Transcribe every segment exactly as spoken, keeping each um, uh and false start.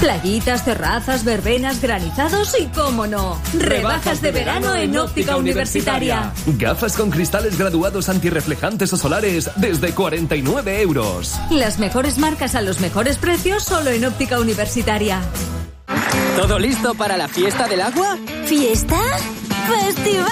Playitas, terrazas, verbenas, granizados y, cómo no, rebajas de verano en Óptica Universitaria. Gafas con cristales graduados antirreflejantes o solares desde cuarenta y nueve euros. Las mejores marcas a los mejores precios solo en Óptica Universitaria. ¿Todo listo para la fiesta del agua? ¿Fiesta? ¡Festival!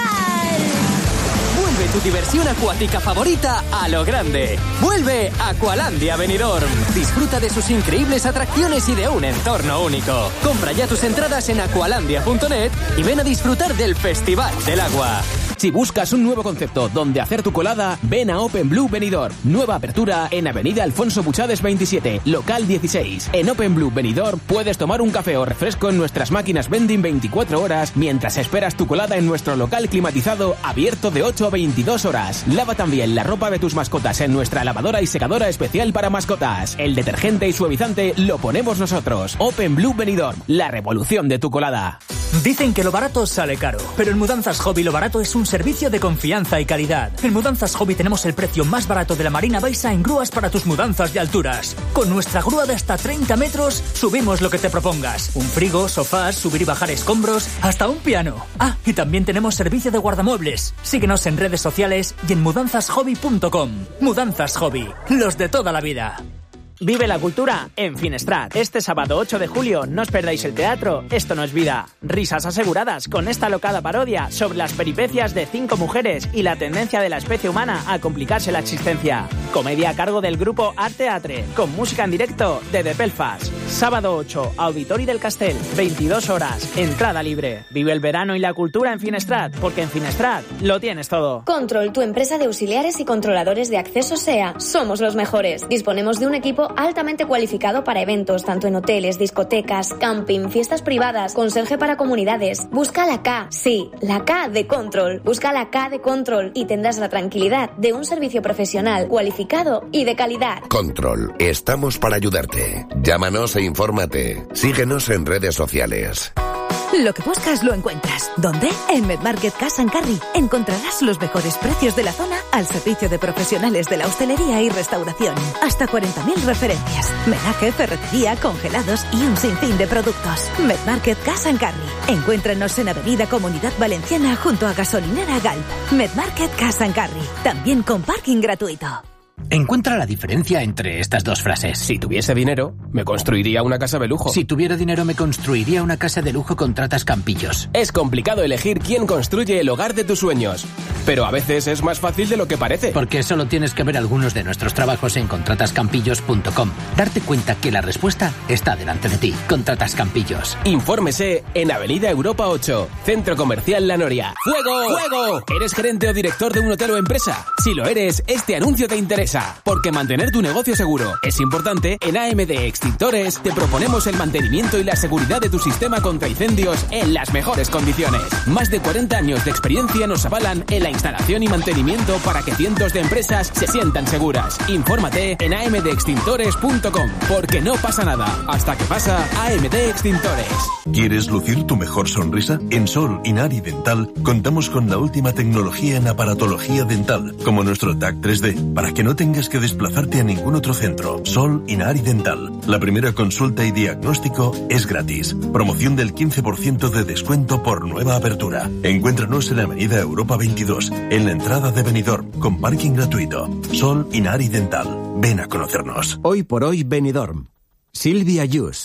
Vuelve tu diversión acuática favorita a lo grande. Vuelve Aqualandia Benidorm. Disfruta de sus increíbles atracciones y de un entorno único. Compra ya tus entradas en aqualandia punto net y ven a disfrutar del Festival del Agua. Si buscas un nuevo concepto donde hacer tu colada, ven a Open Blue Benidorm. Nueva apertura en Avenida Alfonso Buchades veintisiete, local dieciséis. En Open Blue Benidorm puedes tomar un café o refresco en nuestras máquinas vending veinticuatro horas mientras esperas tu colada en nuestro local climatizado abierto de ocho a veintidós horas. Lava también la ropa de tus mascotas en nuestra lavadora y secadora especial para mascotas. El detergente y suavizante lo ponemos nosotros. Open Blue Benidorm, la revolución de tu colada. Dicen que lo barato sale caro, pero en Mudanzas Hobby lo barato es un servicio de confianza y calidad. En Mudanzas Hobby tenemos el precio más barato de la Marina Baixa en grúas para tus mudanzas de alturas. Con nuestra grúa de hasta treinta metros, subimos lo que te propongas. Un frigo, sofás, subir y bajar escombros, hasta un piano. Ah, y también tenemos servicio de guardamuebles. Síguenos en redes sociales y en mudanzas hobby punto com. Mudanzas Hobby, los de toda la vida. Vive la cultura en Finestrat. Este sábado ocho de julio no os perdáis el teatro Esto no es vida. Risas aseguradas con esta locada parodia sobre las peripecias de cinco mujeres y la tendencia de la especie humana a complicarse la existencia. Comedia a cargo del grupo Art Teatre, con música en directo de The Belfast. Sábado ocho, Auditori del Castell, veintidós horas, entrada libre. Vive el verano y la cultura en Finestrat, porque en Finestrat lo tienes todo. Control, tu empresa de auxiliares y controladores de acceso S E A. Somos los mejores. Disponemos de un equipo altamente cualificado para eventos, tanto en hoteles, discotecas, camping, fiestas privadas, conserje para comunidades. Busca la K, sí, la K de Control. Busca la K de Control y tendrás la tranquilidad de un servicio profesional, cualificado y de calidad. Control, estamos para ayudarte. Llámanos e infórmate. Síguenos en redes sociales. Lo que buscas lo encuentras. ¿Dónde? En Medmarket Cash and Carry. Encontrarás los mejores precios de la zona al servicio de profesionales de la hostelería y restauración. Hasta cuarenta mil referencias. Menaje, ferretería, congelados y un sinfín de productos. Medmarket Cash and Carry. Encuéntranos en Avenida Comunidad Valenciana junto a Gasolinera Galp. Medmarket Cash and Carry. También con parking gratuito. Encuentra la diferencia entre estas dos frases. Si tuviese dinero, me construiría una casa de lujo. Si tuviera dinero, me construiría una casa de lujo con Tratas Campillos. Es complicado elegir quién construye el hogar de tus sueños, pero a veces es más fácil de lo que parece. Porque solo tienes que ver algunos de nuestros trabajos en contratas campillos punto com. Darte cuenta que la respuesta está delante de ti. Contratas Campillos. Infórmese en Avenida Europa ocho, Centro Comercial La Noria. ¡Fuego! ¡Fuego! ¿Eres gerente o director de un hotel o empresa? Si lo eres, este anuncio te interesa. Porque mantener tu negocio seguro es importante. En A M D Extintores te proponemos el mantenimiento y la seguridad de tu sistema contra incendios en las mejores condiciones. Más de cuarenta años de experiencia nos avalan en la instalación y mantenimiento para que cientos de empresas se sientan seguras. Infórmate en a m d extintores punto com, porque no pasa nada hasta que pasa. A M D Extintores. ¿Quieres lucir tu mejor sonrisa? En Sol Inari Dental contamos con la última tecnología en aparatología dental, como nuestro T A C tres D, para que no tengas que desplazarte a ningún otro centro. Sol Inari Dental. La primera consulta y diagnóstico es gratis. Promoción del quince por ciento de descuento por nueva apertura. Encuéntranos en Avenida Europa veintidós, en la entrada de Benidorm, con parking gratuito. Sol Inari Dental. Ven a conocernos. Hoy por hoy Benidorm. Silvia Yus.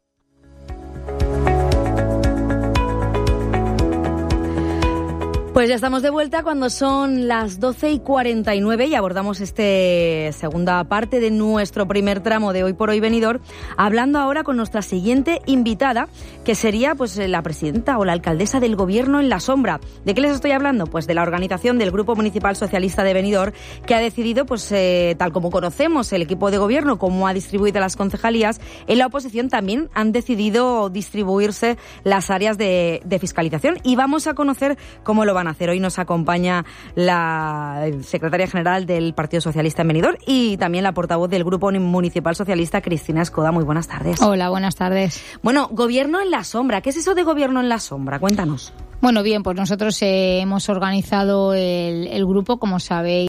Pues ya estamos de vuelta cuando son las doce y cuarenta y nueve y abordamos esta segunda parte de nuestro primer tramo de Hoy por Hoy Benidorm, hablando ahora con nuestra siguiente invitada, que sería pues la presidenta o la alcaldesa del Gobierno en la Sombra. ¿De qué les estoy hablando? Pues de la organización del Grupo Municipal Socialista de Benidorm, que ha decidido, pues eh, tal como conocemos el equipo de gobierno, cómo ha distribuido las concejalías, en la oposición también han decidido distribuirse las áreas de, de fiscalización, y vamos a conocer cómo lo van hacer. Hoy nos acompaña la secretaria general del Partido Socialista en Benidorm y también la portavoz del Grupo Municipal Socialista, Cristina Escoda. Muy buenas tardes. Hola, buenas tardes. Bueno, Gobierno en la Sombra. ¿Qué es eso de Gobierno en la Sombra? Cuéntanos. Bueno, bien, pues nosotros eh, hemos organizado el, el grupo, como sabéis.